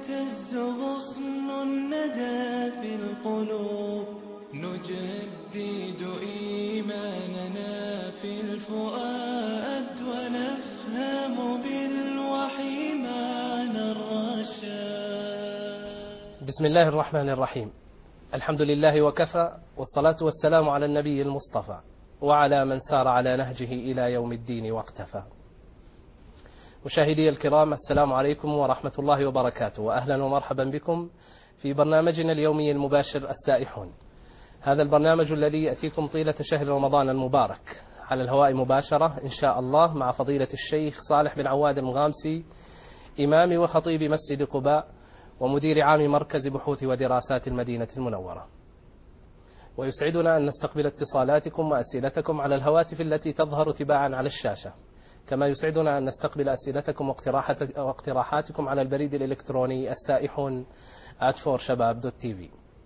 يهتز غصن الندى في القلوب نجدد إيماننا في الفؤاد ونفهم بالوحي معنى الرشاد. بسم الله الرحمن الرحيم. الحمد لله وكفى، والصلاة والسلام على النبي المصطفى وعلى من سار على نهجه إلى يوم الدين واقتفى. مشاهدي الكرام، السلام عليكم ورحمة الله وبركاته، وأهلا ومرحبا بكم في برنامجنا اليومي المباشر السائحون. هذا البرنامج الذي يأتيكم طيلة شهر رمضان المبارك على الهواء مباشرة إن شاء الله مع فضيلة الشيخ صالح بن عواد المغامسي، إمام وخطيب مسجد قباء ومدير عام مركز بحوث ودراسات المدينة المنورة. ويسعدنا أن نستقبل اتصالاتكم وأسئلتكم على الهواتف التي تظهر تباعا على الشاشة، كما يسعدنا أن نستقبل أسئلتكم واقتراحاتكم على البريد الإلكتروني السائحون@4shabab.tv.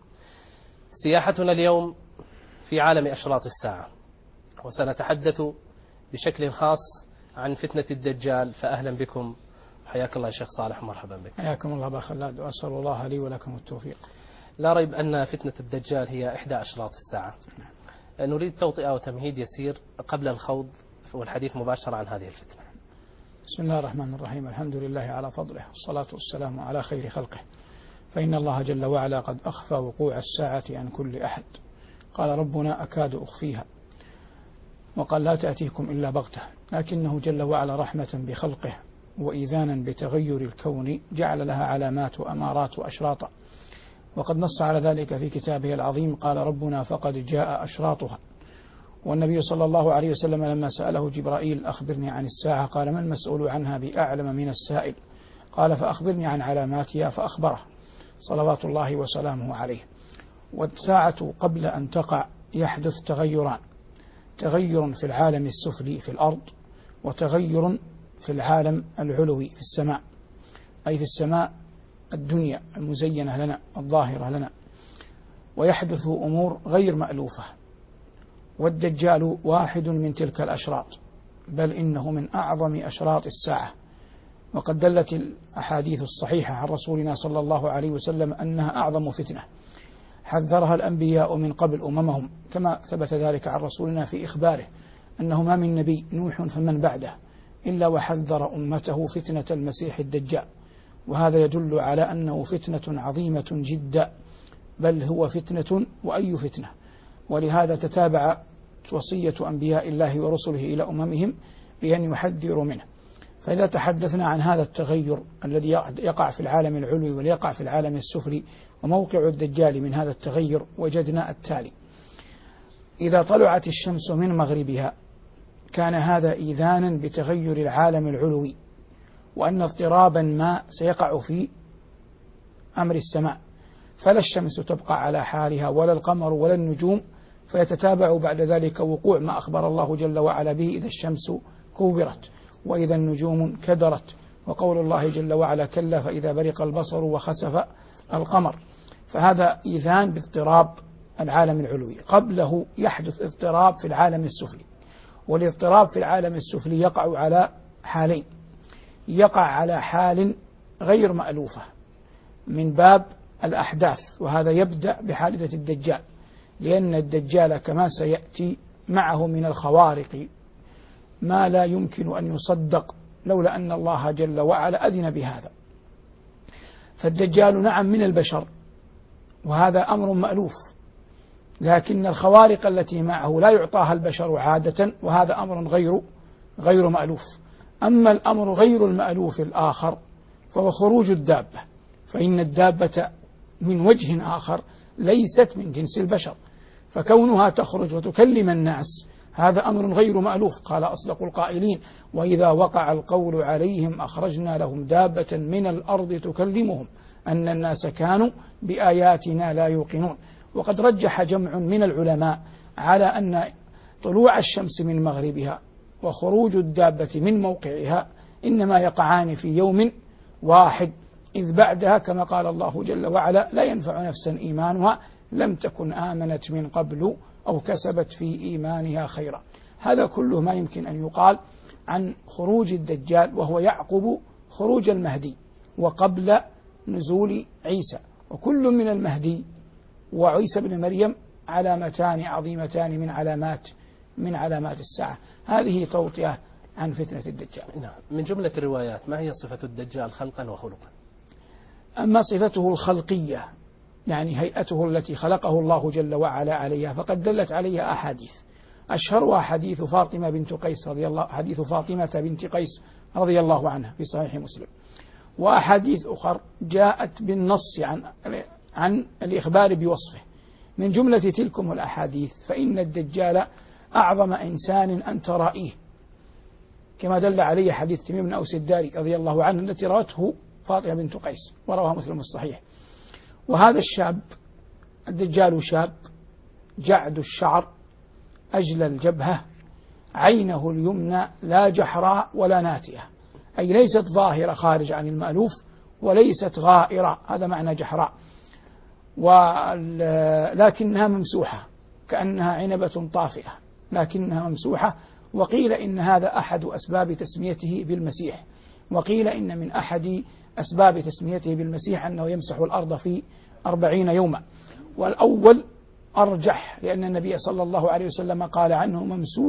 سياحتنا اليوم في عالم أشراط الساعة، وسنتحدث بشكل خاص عن فتنة الدجال. فأهلا بكم، حياك الله يا شيخ صالح، مرحبا بك. حياكم الله أبا خلاد، وأسأل الله لي ولكم التوفيق. لا ريب أن فتنة الدجال هي إحدى أشراط الساعة. نريد توطئة وتمهيد يسير قبل الخوض والحديث مباشرة عن هذه الفتنة. بسم الله الرحمن الرحيم. الحمد لله على فضله، والصلاة والسلام على خير خلقه. فإن الله جل وعلا قد أخفى وقوع الساعة عن كل أحد. قال ربنا أكاد أخفيها، وقال لا تأتيكم إلا بغتة، لكنه جل وعلا رحمة بخلقه وإذانا بتغير الكون جعل لها علامات وأمارات وأشراطا، وقد نص على ذلك في كتابه العظيم. قال ربنا فقد جاء أشراطها. والنبي صلى الله عليه وسلم لما سأله جبرائيل أخبرني عن الساعة قال ما المسؤول عنها بأعلم من السائل، قال فأخبرني عن علاماتها، فأخبره صلوات الله وسلامه عليه. والساعة قبل أن تقع يحدث تغيران: تغير في العالم السفلي في الأرض، وتغير في العالم العلوي في السماء، أي في السماء الدنيا المزينة لنا الظاهرة لنا. ويحدث أمور غير مألوفة، والدجال واحد من تلك الأشراط، بل إنه من أعظم أشراط الساعة. وقد دلت الأحاديث الصحيحة عن رسولنا صلى الله عليه وسلم أنها أعظم فتنة حذرها الأنبياء من قبل أممهم، كما ثبت ذلك عن رسولنا في إخباره أنه ما من نبي نوح فمن بعده إلا وحذر أمته فتنة المسيح الدجال. وهذا يدل على أنه فتنة عظيمة جدا، بل هو فتنة وأي فتنة. ولهذا تتابع وصية أنبياء الله ورسله إلى أممهم بأن يحذروا منه. فإذا تحدثنا عن هذا التغير الذي يقع في العالم العلوي وليقع في العالم السفلي وموقع الدجال من هذا التغير، وجدنا التالي: إذا طلعت الشمس من مغربها كان هذا إيذانا بتغير العالم العلوي، وأن اضطرابا ما سيقع في أمر السماء، فلا الشمس تبقى على حالها ولا القمر ولا النجوم، فيتتابع بعد ذلك وقوع ما أخبر الله جل وعلا به: إذا الشمس كورت وإذا النجوم كدرت، وقول الله جل وعلا: كلا فإذا برق البصر وخسف القمر. فهذا إيذان باضطراب العالم العلوي. قبله يحدث اضطراب في العالم السفلي، والاضطراب في العالم السفلي يقع على حالين: يقع على حال غير مألوفة من باب الأحداث، وهذا يبدأ بحادثة الدجال، لأن الدجال كما سيأتي معه من الخوارق ما لا يمكن أن يصدق لولا أن الله جل وعلا أذن بهذا. فالدجال نعم من البشر، وهذا أمر مألوف، لكن الخوارق التي معه لا يعطاها البشر عادة، وهذا أمر غير مألوف. أما الأمر غير المألوف الآخر فهو خروج الدابة، فإن الدابة من وجه آخر ليست من جنس البشر، فكونها تخرج وتكلم الناس هذا أمر غير مألوف. قال أصدق القائلين: وإذا وقع القول عليهم أخرجنا لهم دابة من الأرض تكلمهم أن الناس كانوا بآياتنا لا يوقنون. وقد رجح جمع من العلماء على أن طلوع الشمس من مغربها وخروج الدابة من موقعها إنما يقعان في يوم واحد، إذ بعدها كما قال الله جل وعلا: لا ينفع نفسا إيمانها لم تكن آمنت من قبل أو كسبت في إيمانها خيرا. هذا كله ما يمكن أن يقال عن خروج الدجال، وهو يعقب خروج المهدي وقبل نزول عيسى، وكل من المهدي وعيسى بن مريم علامتان عظيمتان من علامات الساعة. هذه توطئة عن فتنة الدجال. نعم. من جملة الروايات ما هي صفة الدجال خلقا وخلقا؟ أما صفته الخلقية يعني هيئته التي خلقه الله جل وعلا عليها فقد دلت عليها أحاديث، أشهرها حديث فاطمة بنت قيس رضي الله عنها في صحيح مسلم، وأحاديث أخر جاءت بالنص عن الإخبار بوصفه. من جملة تلكم الأحاديث فإن الدجال أعظم إنسان أنت رائيه، كما دل عليه حديث تميم بن أوس الداري رضي الله عنه التي روته فاطمة بنت قيس ورواه مسلم الصحيح. وهذا الشاب الدجال شاب جعد الشعر أجل الجبهة، عينه اليمنى لا جحراء ولا ناتئة، أي ليست ظاهرة خارج عن المألوف وليست غائرة، هذا معنى جحراء، لكنها ممسوحة كأنها عنبة طافئة لكنها ممسوحة. وقيل إن هذا أحد أسباب تسميته بالمسيح، وقيل إن من أحد أسباب تسميته بالمسيح أنه يمسح الأرض في 40 يوما، والأول أرجح لأن النبي صلى الله عليه وسلم قال عنه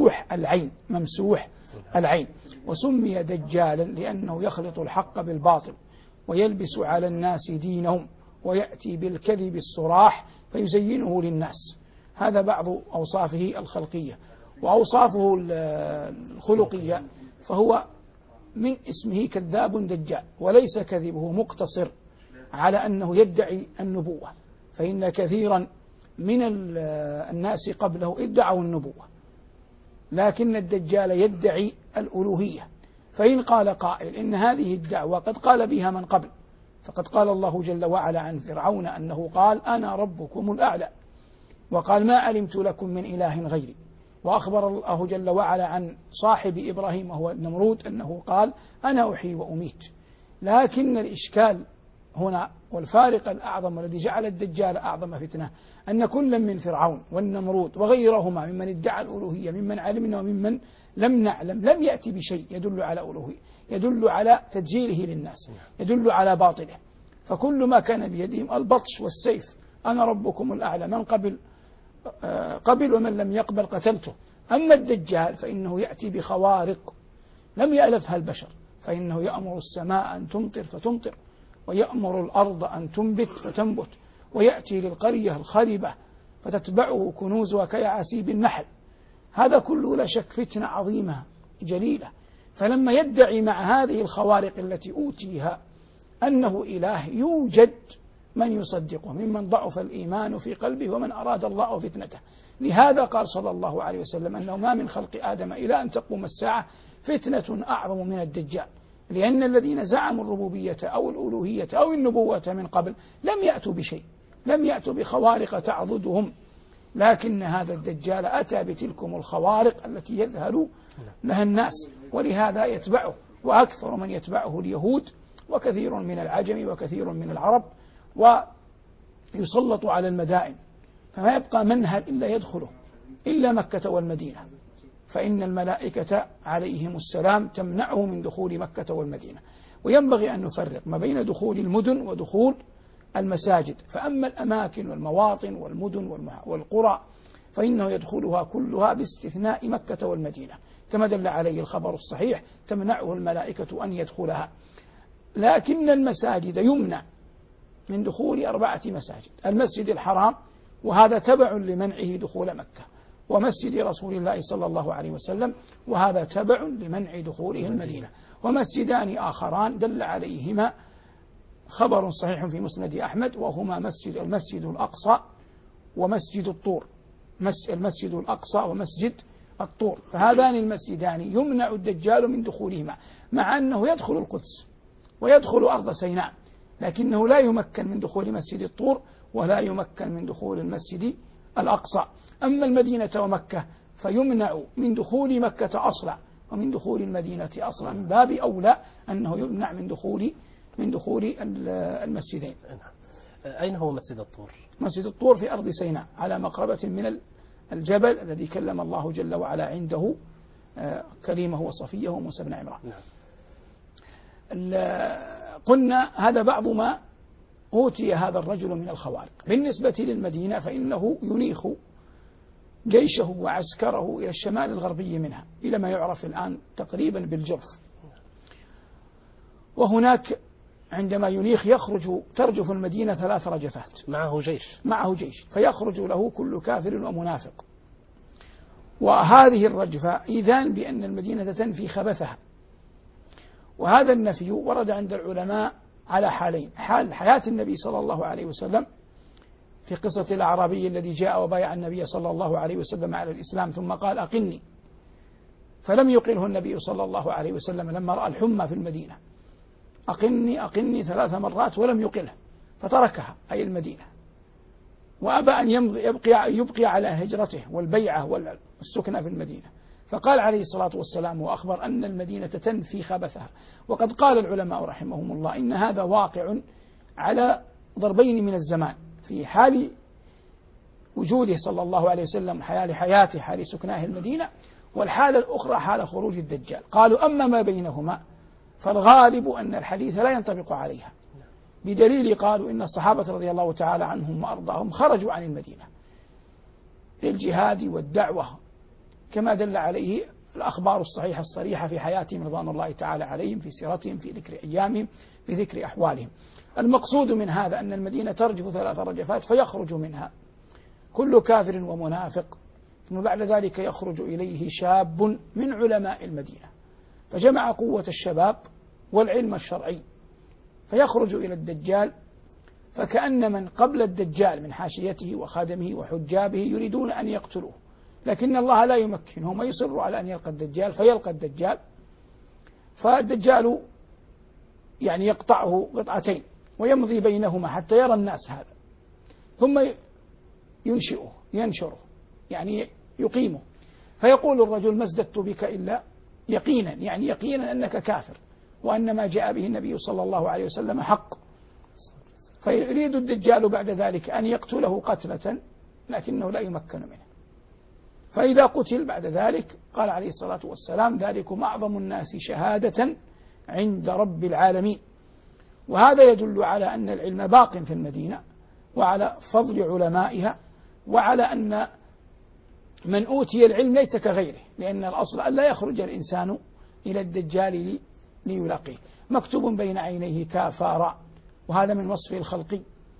ممسوح العين. وسمي دجالا لأنه يخلط الحق بالباطل ويلبس على الناس دينهم ويأتي بالكذب الصراح فيزينه للناس. هذا بعض أوصافه الخلقية. وأوصافه الخلقية فهو من اسمه كذاب دجال، وليس كذبه مقتصر على أنه يدعي النبوة، فإن كثيرا من الناس قبله ادعوا النبوة، لكن الدجال يدعي الألوهية. فإن قال قائل إن هذه الدعوة قد قال بها من قبل، فقد قال الله جل وعلا عن فرعون أنه قال أنا ربكم الأعلى، وقال ما علمت لكم من إله غيري، وأخبر الله جل وعلا عن صاحب إبراهيم وهو النمرود أنه قال أنا أحيي وأميت. لكن الإشكال هنا والفارق الأعظم الذي جعل الدجال أعظم فتنة أن كل من فرعون والنمرود وغيرهما ممن ادعى الألوهية ممن علمنا وممن لم نعلم لم يأتي بشيء يدل على ألوهية، يدل على تدجيله للناس، يدل على باطله. فكل ما كان بيدهم البطش والسيف، أنا ربكم الأعلى، من قبل ومن لم يقبل قتلته. أما الدجال فإنه يأتي بخوارق لم يألفها البشر، فإنه يأمر السماء أن تمطر فتمطر، ويأمر الأرض أن تنبت فتنبت، ويأتي للقرية الخربة فتتبعه كنوزها كيعاسيب النحل. هذا كله لا شك فتنة عظيمة جليلة. فلما يدعي مع هذه الخوارق التي أوتيها أنه إله، يوجد من يصدقه ممن ضعف الإيمان في قلبه ومن أراد الله فتنته. لهذا قال صلى الله عليه وسلم أنه ما من خلق آدم إلى أن تقوم الساعة فتنة أعظم من الدجال، لأن الذين زعموا الربوبية أو الألوهية أو النبوة من قبل لم يأتوا بشيء، لم يأتوا بخوارق تعضدهم، لكن هذا الدجال أتى بتلكم الخوارق التي يذهل لها الناس، ولهذا يتبعه، وأكثر من يتبعه اليهود وكثير من العجم وكثير من العرب، ويسلط على المدائن، فما يبقى منهل إلا يدخله إلا مكة والمدينة، فإن الملائكة عليهم السلام تمنعه من دخول مكة والمدينة. وينبغي أن نفرق ما بين دخول المدن ودخول المساجد. فأما الأماكن والمواطن والمدن والقرى فإنه يدخلها كلها باستثناء مكة والمدينة، كما دل عليه الخبر الصحيح تمنعه الملائكة أن يدخلها. لكن المساجد يمنع من دخول 4 مساجد: المسجد الحرام، وهذا تبع لمنعه دخول مكة، ومسجد رسول الله صلى الله عليه وسلم، وهذا تبع لمنع دخوله المدينة، ومسجدان آخران دل عليهما خبر صحيح في مسند أحمد، وهما المسجد الأقصى ومسجد الطور، المسجد الأقصى ومسجد الطور. فهذان المسجدان يمنع الدجال من دخولهما، مع أنه يدخل القدس ويدخل أرض سيناء، لكنه لا يمكن من دخول مسجد الطور ولا يمكن من دخول المسجد الأقصى. أما المدينة ومكة فيمنع من دخول مكة أصلا ومن دخول المدينة أصلا، من باب أولى أنه يمنع من دخول المسجدين. أين هو مسجد الطور؟ مسجد الطور في أرض سيناء على مقربة من الجبل الذي كلم الله جل وعلا عنده كليمه وصفيه موسى بن عمران. قلنا هذا بعض ما أوتي هذا الرجل من الخوارق. بالنسبة للمدينة فإنه ينيخ جيشه وعسكره إلى الشمال الغربي منها، إلى ما يعرف الآن تقريبا بالجرف. وهناك عندما ينيخ ترجف المدينة 3 رجفات، معه جيش فيخرج له كل كافر ومنافق. وهذه الرجفة إذان بأن المدينة تنفي خبثها. وهذا النفي ورد عند العلماء على حالين: حال حياة النبي صلى الله عليه وسلم في قصة الأعرابي الذي جاء وبايع النبي صلى الله عليه وسلم على الإسلام ثم قال أقلني، فلم يقله النبي صلى الله عليه وسلم لما رأى الحمى في المدينة، أقلني 3 مرات ولم يقله، فتركها أي المدينة، وأبى أن يبقي على هجرته والبيعة والسكنة في المدينة. فقال عليه الصلاة والسلام وأخبر أن المدينة تنفي خبثها. وقد قال العلماء رحمهم الله إن هذا واقع على ضربين من الزمان: في حال وجوده صلى الله عليه وسلم، حال حياته، حال سكناه المدينة، والحالة الأخرى حال خروج الدجال. قالوا أما ما بينهما فالغالب أن الحديث لا ينطبق عليها، بدليل قالوا إن الصحابة رضي الله تعالى عنهم وأرضاهم خرجوا عن المدينة للجهاد والدعوة، كما دل عليه الأخبار الصحيحة الصريحة في حياتهم رضوان الله تعالى عليهم، في سيرتهم، في ذكر أيامهم، في ذكر أحوالهم. المقصود من هذا أن المدينة ترجف 3 رجفات فيخرج منها كل كافر ومنافق، ثم بعد ذلك يخرج إليه شاب من علماء المدينة، فجمع قوة الشباب والعلم الشرعي، فيخرج إلى الدجال، فكأن من قبل الدجال من حاشيته وخادمه وحجابه يريدون أن يقتلوه، لكن الله لا يمكنهم ويصر على أن يلقى الدجال، فيلقى الدجال، فالدجال يعني يقطعه قطعتين ويمضي بينهما حتى يرى الناس هذا، ثم ينشره يعني يقيمه، فيقول الرجل: ما ازددت بك إلا يقينا، يعني يقينا أنك كافر وأن ما جاء به النبي صلى الله عليه وسلم حق. فيريد الدجال بعد ذلك أن يقتله قتلة، لكنه لا يمكن منه. فإذا قتل بعد ذلك قال عليه الصلاة والسلام: ذلكم أعظم الناس شهادة عند رب العالمين. وهذا يدل على أن العلم باق في المدينة، وعلى فضل علمائها، وعلى أن من أوتي العلم ليس كغيره، لأن الأصل أن لا يخرج الإنسان إلى الدجال ليلاقيه. مكتوب بين عينيه كافارا، وهذا من وصفه الخلقي،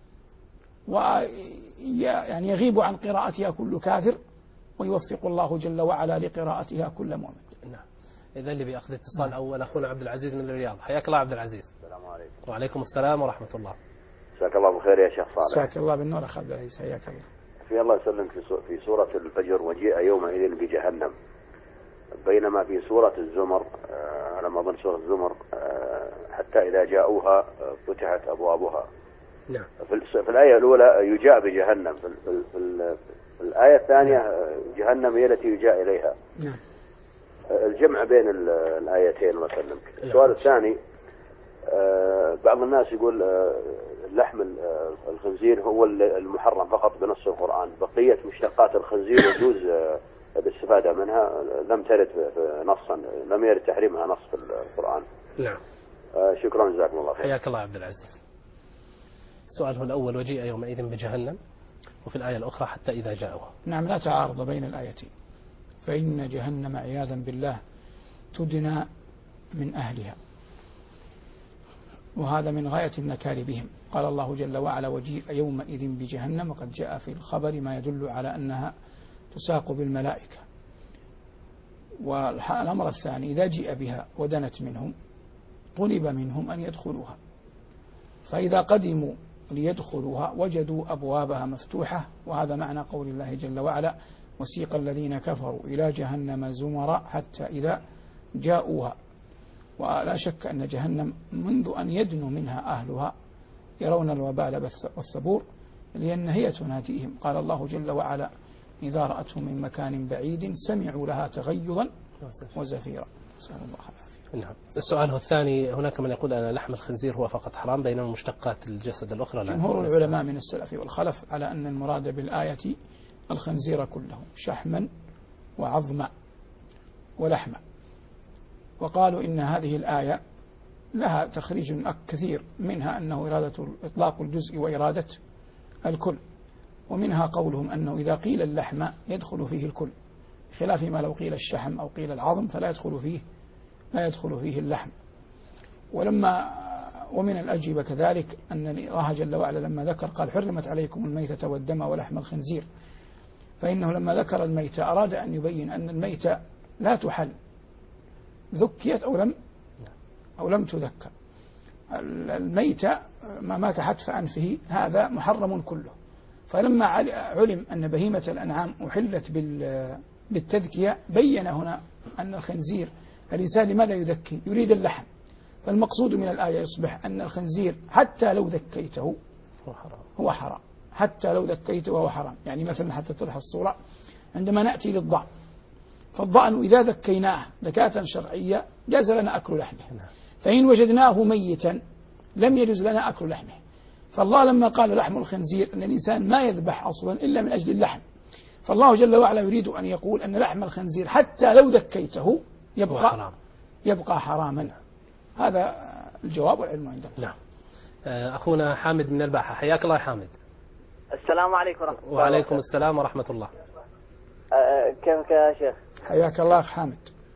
ويعني يغيب عن قراءتها كل كافر، ويوفق الله جل وعلا لقراءتها كل مؤمن. نعم. إذا اللي بيأخذ اتصال أول أخونا عبد العزيز من الرياض. حياك الله عبد العزيز. السلام عليكم. وعليكم السلام ورحمة الله. جزاك الله بالخير يا شيخ صالح. جزاك الله بالنور أخ عبد العزيز، حياك الله. في الله يسلمك، في سورة الفجر: وجيء يومئذ بجهنم، بينما في سورة الزمر على ما أظن سورة الزمر حتى إذا جاءوها فتحت أبوابها. نعم. في الآية الأولى يجاء بجهنم، في الآية الثانية جهنم هي التي يجاء إليها. نعم. الجمع بين الآيتين الله يسلمك. السؤال الثاني: بعض الناس يقول لحم الخنزير هو المحرم فقط بنص القرآن، بقية مشتقات الخنزير يجوز الاستفادة منها، لم ترد نصا، لم يرد تحريمها نص في القرآن. نعم. شكرا، جزاكم الله خير. حياك الله عبد العزيز. سؤاله الأول: وجيء يومئذ بجهنم، وفي الآية الأخرى: حتى إذا جاءوها. نعم، لا تعارض بين الآيتين، فإن جهنم عياذا بالله تدنى من أهلها، وهذا من غاية النكال بهم. قال الله جل وعلا: وجيء يومئذ بجهنم، وقد جاء في الخبر ما يدل على أنها تساق بالملائكة. والأمر الثاني: إذا جيء بها ودنت منهم طلب منهم أن يدخلوها، فإذا قدموا ليدخلوها وجدوا أبوابها مفتوحة، وهذا معنى قول الله جل وعلا: وسيق الذين كفروا إلى جهنم زمرا حتى إذا جاءوها. ولا شك أن جهنم منذ أن يدنو منها أهلها يرون الوبال والثبور، لأن هي تناديهم. قال الله جل وعلا: إذا رأتهم من مكان بعيد سمعوا لها تغيظا وزفيرا. نسأل الله العافية. نعم. السؤال الثاني: هناك من يقول أن لحم الخنزير هو فقط حرام، بينما مشتقات الجسد الأخرى لا. جمهور العلماء من السلف والخلف على أن المراد بالآية الخنزير كله، شحما وعظما ولحما، وقالوا إن هذه الآية لها تخريج كثير، منها أنه إرادة إطلاق الجزء وإرادة الكل، ومنها قولهم أنه إذا قيل اللحم يدخل فيه الكل، خلاف ما لو قيل الشحم أو قيل العظم فلا يدخل فيه اللحم. ومن الأجوبة كذلك أن الله جل وعلا لما ذكر قال حرمت عليكم الميتة والدم ولحم الخنزير، فإنه لما ذكر الميتة أراد أن يبين أن الميتة لا تحل، ذكيت أو لم تذكر. الميتة ما مات حتف أنفه هذا محرم كله، فلما علم أن بهيمة الأنعام أحلت بالتذكية بين هنا أن الخنزير الإنسان لماذا يذكي؟ يريد اللحم، فالمقصود من الآية يصبح أن الخنزير حتى لو ذكيته هو حرام، حتى لو ذكيته وهو حرام. يعني مثلا حتى تضح الصورة عندما نأتي للضأن، فالضأن إذا ذكيناه ذكاة شرعية جاز لنا أكل لحمه، فإن وجدناه ميتا لم يجوز لنا أكل لحمه. فالله لما قال لحم الخنزير أن الإنسان ما يذبح أصلا إلا من أجل اللحم، فالله جل وعلا يريد أن يقول أن لحم الخنزير حتى لو ذكيته يبقى حراما. هذا الجواب والعلم عندنا. نعم. أخونا حامد من الباحة، حياك الله يا حامد. السلام عليكم ورحمة الله. وعليكم السلام ورحمة الله. كيفك يا شيخ؟ حياك الله أخ حامد.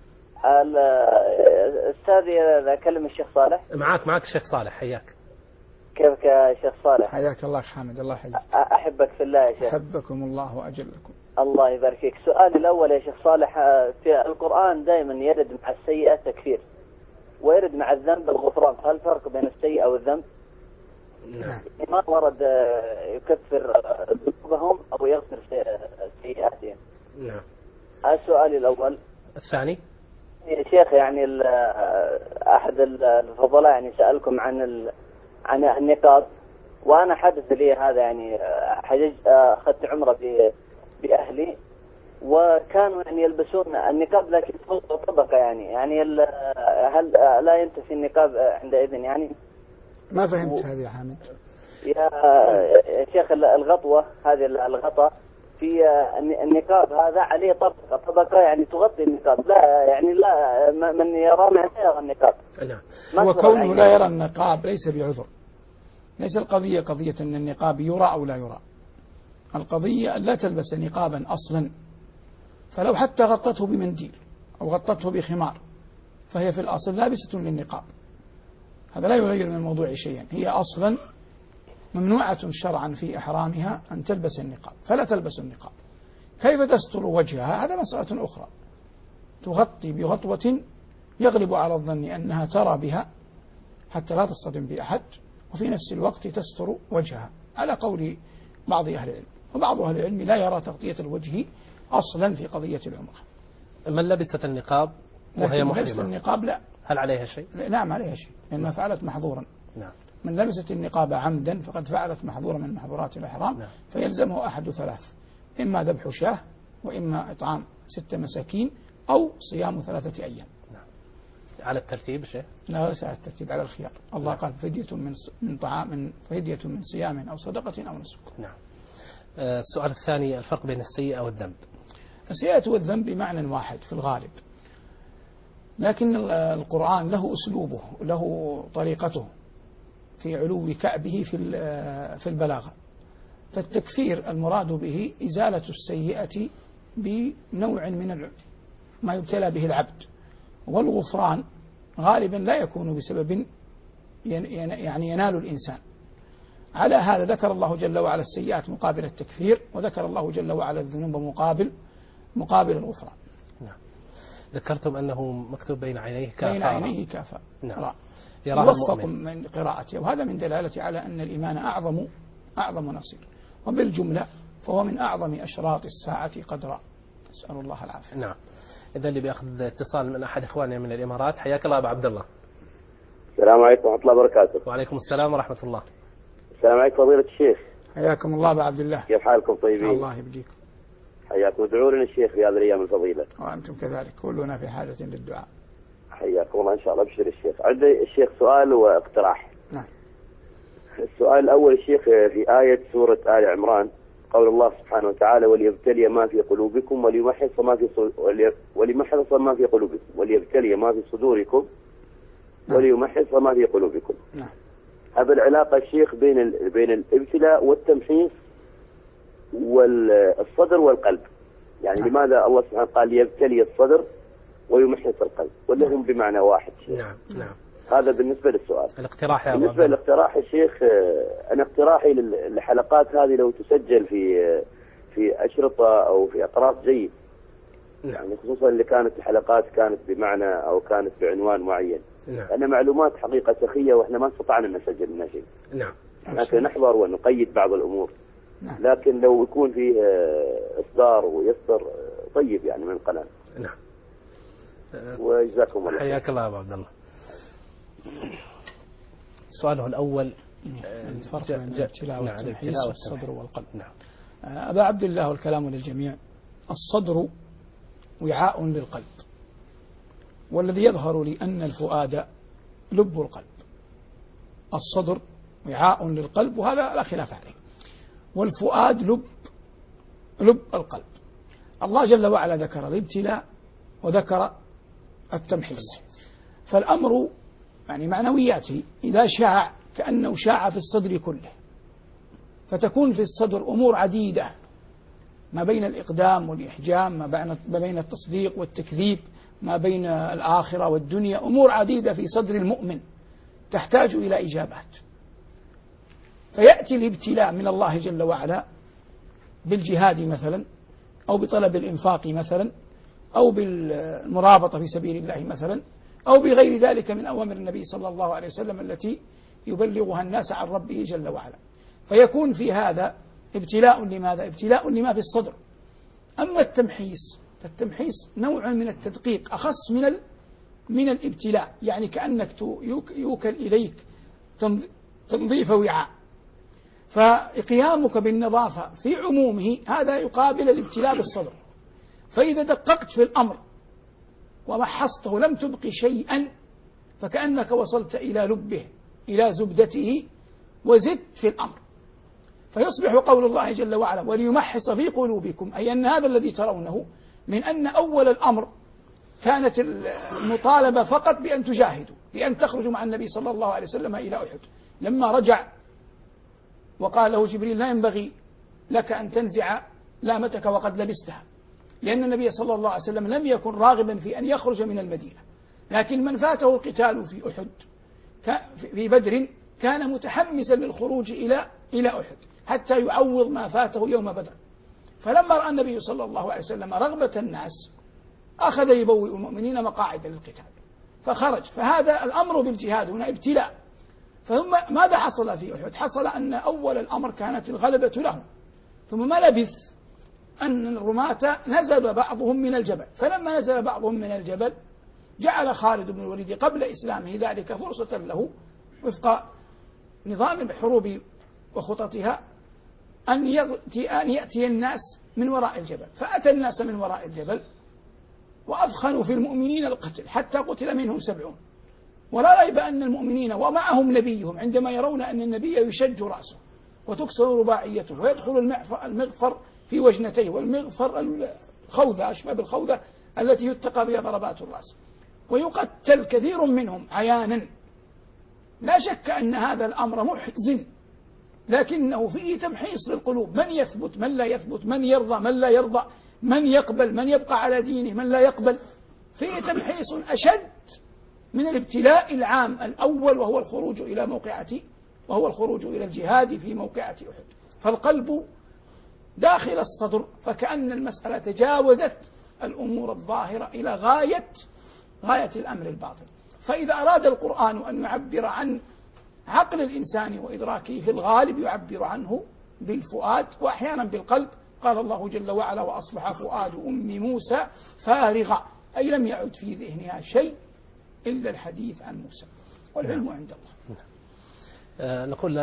أستاذي أكلم الشيخ صالح. معك الشيخ صالح، حياك. كيفك يا شيخ صالح؟ حياك الله أخ حامد، الله يحييك. أحبك في الله يا شيخ. أحبكم الله وأجلكم. الله يبارك فيك. سؤالي الأول يا شيخ صالح، في القرآن دائما يرد مع السيئة تكفير ويرد مع الذنب الغفران، هل فرق بين السيئة والذنب؟ نعم. ما ورد يكفر ذنوبهم أو يغفر سيئاتهم. نعم. هذا سؤالي الأول. الثاني يا شيخ، يعني أحد الفضلاء يعني سألكم عن النقاب، وأنا حدث لي هذا، يعني أخذت عمرة بأهلي وكانوا يعني يلبسون النقاب لكن فوق طبقة، يعني هل لا ينتفي النقاب عندئذ؟ يعني ما فهمت هذه يا حامد. يا شيخ، الغطوة هذه الغطاء في النقاب هذا عليه طبقة يعني تغطي النقاب، لا يعني لا من يرى ما يرى النقاب. نعم. وكونه لا يرى النقاب ليس بعذر، ليس القضية قضية أن النقاب يرى أو لا يرى، القضية أن لا تلبس نقابا أصلا، فلو حتى غطته بمنديل أو غطته بخمار فهي في الأصل لابسة للنقاب، هذا لا يغير من الموضوع شيئا، هي أصلا ممنوعة شرعا في إحرامها أن تلبس النقاب، فلا تلبس النقاب. كيف تستر وجهها؟ هذا مسألة أخرى، تغطي بغطوة يغلب على الظن أنها ترى بها حتى لا تصطدم بأحد، وفي نفس الوقت تستر وجهها، على قول بعض أهل العلم. وبعض أهل العلم لا يرى تغطية الوجه أصلا في قضية العمرة. من لبست النقاب وهي محرمة؟ لبست النقاب لا. هل عليها شيء؟ نعم عليها شيء، لأنها فعلت محظورا. نعم. من لبست النقاب عمدا فقد فعلت محظورا من محظورات الإحرام. نعم. فيلزمه أحد ثلاث، إما ذبح شاه، وإما إطعام 6 مساكين، أو صيام 3 أيام. نعم. على الترتيب شيء؟ لا، ليس على الترتيب، على الخيار. الله قال فدية من صيام أو صدقة أو نسك. نعم. السؤال الثاني، الفرق بين السيئة والذنب. السيئة والذنب بمعنى واحد في الغالب، لكن القرآن له أسلوبه، له طريقته في علو كعبه في البلاغة. فالتكفير المراد به إزالة السيئة بنوع من ما يبتلى به العبد، والغفران غالبا لا يكون بسبب يعني ينال الإنسان. على هذا ذكر الله جل وعلا السيئات مقابل التكفير، وذكر الله جل وعلا الذنوب مقابل الغفران. نعم. ذكرتم أنه مكتوب بين عينيه كافة. بين عينيه كافة. نعم. يوفق من قراءته، وهذا من دلالة على أن الإيمان أعظم نصير، وبالجملة فهو من أعظم أشراط الساعة قدرا، نسأل الله العافية. نعم. إذا اللي بيأخذ اتصال من أحد إخواننا من الإمارات، حياك الله أبو عبد الله. السلام عليكم ورحمة الله وبركاته. وعليكم السلام ورحمة الله. السلام عليكم فضيلة الشيخ. حياكم الله أبو عبد الله. كيف حالكم؟ طيبين؟ الله يبقيكم. حياكم. ادعوا لنا الشيخ في هذه الأيام الفضيلة. وأنتم كذلك، كلنا في حاجة للدعاء. حياكم الله. إن شاء الله. أبشر الشيخ. عندي الشيخ سؤال واقتراح. نعم. السؤال الأول الشيخ، في آية سورة آل عمران قول الله سبحانه وتعالى: وليبتلي ما في قلوبكم وليمحص ما في قلوبكم وليبتلي ما في صدوركم وليمحص ما في قلوبكم. نعم. هذا العلاقة الشيخ بين الابتلاء والتمحيص والصدر والقلب، يعني لماذا الله سبحانه قال يبتلي الصدر ويمحص القلب، ولا هم بمعنى واحد؟ نعم نعم. هذا بالنسبة للسؤال. الاقتراح يا بالنسبة للاقتراح الشيخ، أنا اقتراحي للحلقات هذه لو تسجل في أشرطة أو في أقراص جيد. يعني خصوصا اللي كانت الحلقات كانت بمعنى أو كانت بعنوان معين. أنا معلومات حقيقة سخية وإحنا ما استطعنا أن نسجل منها شيء. نعم. لكن نحضر ونقيد بعض الأمور. لكن لو يكون فيه إصدار ويصدر طيب يعني من القناة. نعم. وجزاكم الله. حياك الله يا أبو عبد الله. سؤاله الأول الفرق بين الابتلاء والتمحيص والصدر والقلب. نعم. أبا عبد الله والكلام للجميع. الصدر وعاء للقلب، والذي يظهر لي أن الفؤاد لب القلب. الصدر وعاء للقلب وهذا لا خلاف عليه، والفؤاد لب القلب. الله جل وعلا ذكر الابتلاء وذكر التمحيص، فالأمر يعني معنوياته إذا شاع كأنه شاع في الصدر كله، فتكون في الصدر أمور عديدة ما بين الإقدام والإحجام، ما بين التصديق والتكذيب، ما بين الآخرة والدنيا، أمور عديدة في صدر المؤمن تحتاج إلى إجابات. فيأتي الابتلاء من الله جل وعلا بالجهاد مثلا، أو بطلب الإنفاق مثلا، أو بالمرابطة في سبيل الله مثلا، أو بغير ذلك من أوامر النبي صلى الله عليه وسلم التي يبلغها الناس عن ربه جل وعلا. فيكون في هذا ابتلاء لماذا؟ ابتلاء لما في الصدر. أما التمحيص فالتمحيص نوع من التدقيق أخص من الابتلاء، يعني كأنك يوكل إليك تنظيف وعاء، فقيامك بالنظافة في عمومه هذا يقابل الابتلاء بالصدر. فإذا دققت في الأمر ومحصته لم تبق شيئا فكأنك وصلت إلى لبه إلى زبدته وزدت في الأمر، فيصبح قول الله جل وعلا وليمحص في قلوبكم، أي أن هذا الذي ترونه من أن أول الأمر كانت المطالبة فقط بأن تجاهدوا، بأن تخرجوا مع النبي صلى الله عليه وسلم إلى أحد. لما رجع وقال له جبريل لا ينبغي لك أن تنزع لامتك وقد لبستها، لأن النبي صلى الله عليه وسلم لم يكن راغبا في أن يخرج من المدينة، لكن من فاته القتال في أحد في بدر كان متحمسا للخروج إلى أحد حتى يعوض ما فاته يوم بدر. فلما رأى النبي صلى الله عليه وسلم رغبة الناس أخذ يبوئ المؤمنين مقاعد للقتال فخرج. فهذا الأمر بالجهاد هنا ابتلاء. ثم ماذا حصل في أحد؟ حصل أن أول الأمر كانت الغلبة لهم، ثم ما لبث أن الرماة نزل بعضهم من الجبل، فلما نزل بعضهم من الجبل جعل خالد بن الوليد قبل إسلامه ذلك فرصة له وفق نظام الحروب وخططها أن يأتي الناس من وراء الجبل، فأتى الناس من وراء الجبل وأفخنوا في المؤمنين القتل حتى قتل منهم 70. ولا ريب أن المؤمنين ومعهم نبيهم عندما يرون أن النبي يشج رأسه وتكسر رباعيته ويدخل المغفر في وجنتيه، والمغفر الخوذة أشبه بالخوذة التي يتقى بها ضربات الرأس، ويقتل كثير منهم عيانا. لا شك أن هذا الأمر محزن، لكنه فيه تمحيص للقلوب، من يثبت من لا يثبت، من يرضى من لا يرضى، من يقبل من يبقى على دينه من لا يقبل. فيه تمحيص أشد من الابتلاء العام الأول وهو الخروج إلى الجهاد في موقعة أحد. فالقلب داخل الصدر، فكأن المسألة تجاوزت الأمور الظاهرة إلى غاية الأمر الباطن. فإذا أراد القرآن أن يعبر عن عقل الإنسان وإدراكه في الغالب يعبر عنه بالفؤاد وأحيانا بالقلب. قال الله جل وعلا وأصبح فؤاد أم موسى فارغا، أي لم يعد في ذهنها شيء إلا الحديث عن موسى، والعلم عند الله. نقول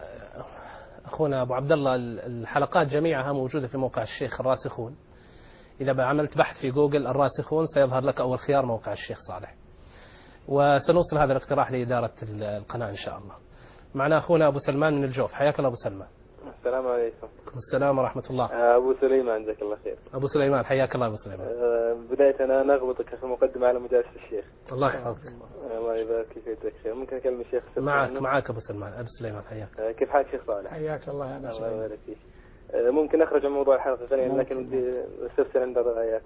أخونا أبو عبد الله الحلقات جميعها موجودة في موقع الشيخ الراسخون. إذا عملت بحث في جوجل الراسخون سيظهر لك أول خيار موقع الشيخ صالح، وسنوصل هذا الاقتراح لإدارة القناة إن شاء الله. معنا أخونا أبو سلمان من الجوف. حياك الله أبو سلمان. السلام عليكم. السلام ورحمة الله. أبو سليمان جزاك الله خير. أبو سليمان حياك الله. أبو سليمان بداية أنا أغبطك في المقدمة على مجالس الشيخ. الله يحفظك. الله يبارك فيك خير. ممكن أكلم الشيخ؟ معك أبو سليمان. أبو سليمان حياك. كيف حالك شيخ صالح؟ حياك الله يا أبو سليمان. الله يبارك فيك. ممكن أخرج عن موضوع الحلقة ثانيا لكن بدي أستفسر عند بعض الآيات.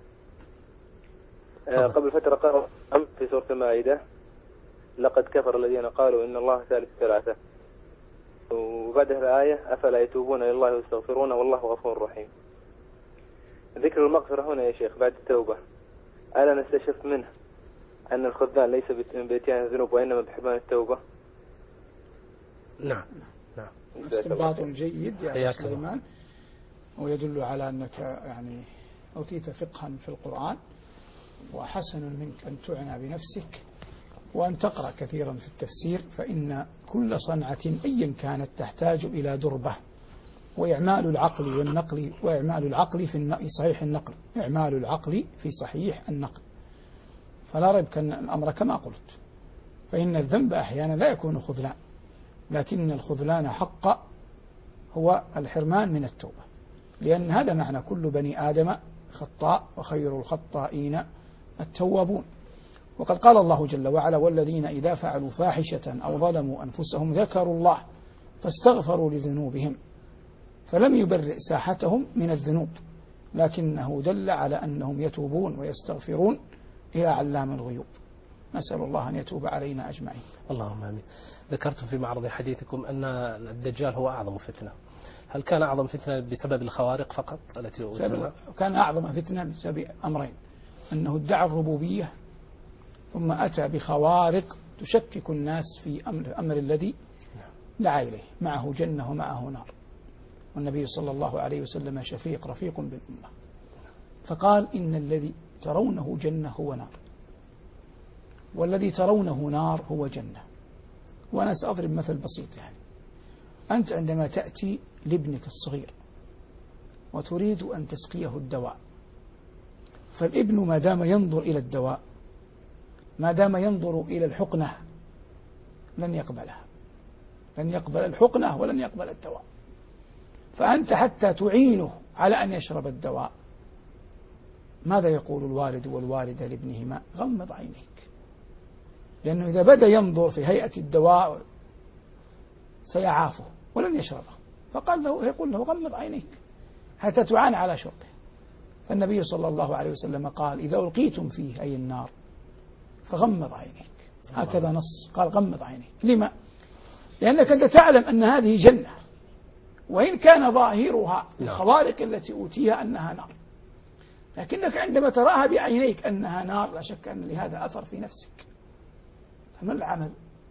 قبل فترة قرأ في سورة المائدة لقد كفر الذين قالوا إن الله ثالث ثلاثة، وبعدها الآية أفلا يتوبون إلى الله ويستغفرون والله غفور رحيم. ذكر المغفرة هنا يا شيخ بعد التوبة، ألا نستشف منه أن الخذلان ليس بإتيان الذنوب وإنما بحبان التوبة؟ نعم. استنباط جيد يا أبو سليمان، ويدل على أنك يعني أوتيت فقها في القرآن، وحسن منك أن تعنى بنفسك وأن تقرأ كثيرا في التفسير، فإن كل صنعة أيا كانت تحتاج إلى دربة، وإعمال العقل والنقل، وإعمال العقل في صحيح النقل، إعمال العقل في صحيح النقل. فلا ريب أن الأمر كما قلت، فإن الذنب أحيانا لا يكون خذلان، لكن الخذلان حق هو الحرمان من التوبة، لأن هذا معنى كل بني آدم خطاء وخير الخطائين التوابون. وقد قال الله جل وعلا والذين إذا فعلوا فاحشة أو ظلموا أنفسهم ذكروا الله فاستغفروا لذنوبهم، فلم يبرئ ساحتهم من الذنوب، لكنه دل على أنهم يتوبون ويستغفرون إلى علام الغيوب. نسأل الله أن يتوب علينا أجمعين. اللهم آمين. ذكرتم في معرض حديثكم أن الدجال هو أعظم فتنة، هل كان أعظم فتنة بسبب الخوارق فقط التي كان أعظم فتنة بسبب أمرين: أنه ادعى الربوبية ثم أتى بخوارق تشكك الناس في أمر الذي دعا إليه، معه جنة ومعه نار، والنبي صلى الله عليه وسلم شفيق رفيق بالأمة، فقال إن الذي ترونه جنة هو نار، والذي ترونه نار هو جنة. وأنا سأضرب مثل بسيط، يعني أنت عندما تأتي لابنك الصغير وتريد أن تسقيه الدواء، فالابن ما دام ينظر إلى الدواء، ما دام ينظر إلى الحقنة، لن يقبلها، لن يقبل الحقنة ولن يقبل الدواء. فأنت حتى تعينه على أن يشرب الدواء، ماذا يقول الوالد والوالدة لابنهما؟ غمض عينيك، لأنه إذا بدأ ينظر في هيئة الدواء سيعافه ولن يشربه، فقال له يقول له غمض عينيك حتى تعان على شربه. فالنبي صلى الله عليه وسلم قال إذا ألقيتم فيه أي النار فغمض عينيك، هكذا نص، قال غمض عينيك. لما؟ لأنك أنت تعلم أن هذه جنة، وإن كان ظاهرها الخوارق التي أوتيها أنها نار، لكنك عندما تراها بعينيك أنها نار لا شك أن لهذا أثر في نفسك، فما العمل؟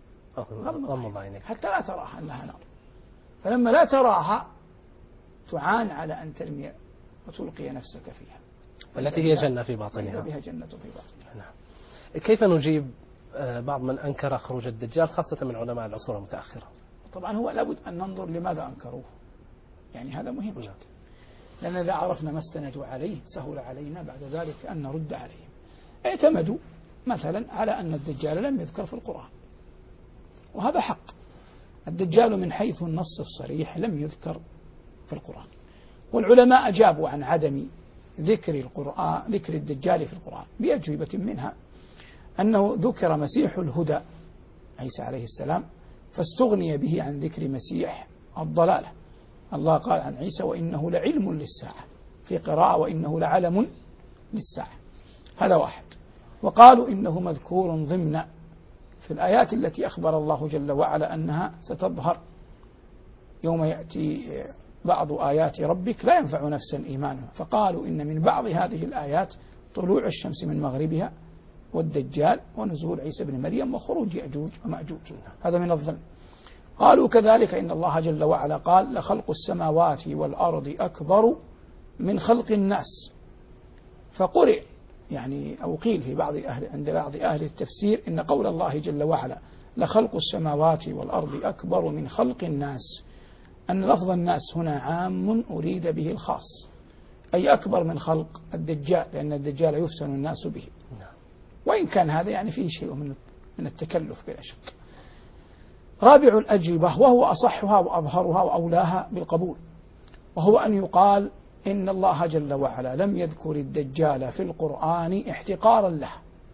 غمض عينيك حتى لا تراها أنها نار. فلما لا تراها تعان على أن ترمي وتلقي نفسك فيها، والتي هي جنة في باطنها، بها جنة في باطنها. نعم. كيف نجيب بعض من أنكر خروج الدجال خاصة من علماء العصور المتأخرة؟ طبعا هو لابد أن ننظر لماذا أنكروه، يعني هذا مهم جدا، لأن إذا عرفنا ما استندوا عليه سهل علينا بعد ذلك أن نرد عليهم. اعتمدوا مثلا على أن الدجال لم يذكر في القرآن، وهذا حق، الدجال من حيث النص الصريح لم يذكر في القرآن، والعلماء أجابوا عن عدم ذكر الدجال في القرآن بأجوبة، منها أنه ذكر مسيح الهدى عيسى عليه السلام فاستغني به عن ذكر مسيح الضلالة. الله قال عن عيسى وإنه لعلم للساعة، في قراءة وإنه لعلم للساعة، هذا واحد. وقالوا إنه مذكور ضمن في الآيات التي أخبر الله جل وعلا أنها ستظهر يوم يأتي بعض آيات ربك لا ينفع نفسا إيمانها، فقالوا إن من بعض هذه الآيات طلوع الشمس من مغربها والدجال ونزول عيسى بن مريم وخروج يأجوج ومأجوج، هذا من الظن. قالوا كذلك إن الله جل وعلا قال لخلق السماوات والأرض أكبر من خلق الناس، فقرئ يعني أو قيل في عند بعض أهل التفسير إن قول الله جل وعلا لخلق السماوات والأرض أكبر من خلق الناس، أن لفظ الناس هنا عام أريد به الخاص، أي أكبر من خلق الدجال، لأن الدجال يفتن الناس به، وإن كان هذا يعني فيه شيء من التكلف بلا شك. رابع الأجوبة وهو أصحها وأظهرها وأولاها بالقبول، وهو أن يقال إن الله جل وعلا لم يذكر الدجال في القرآن احتقارا له،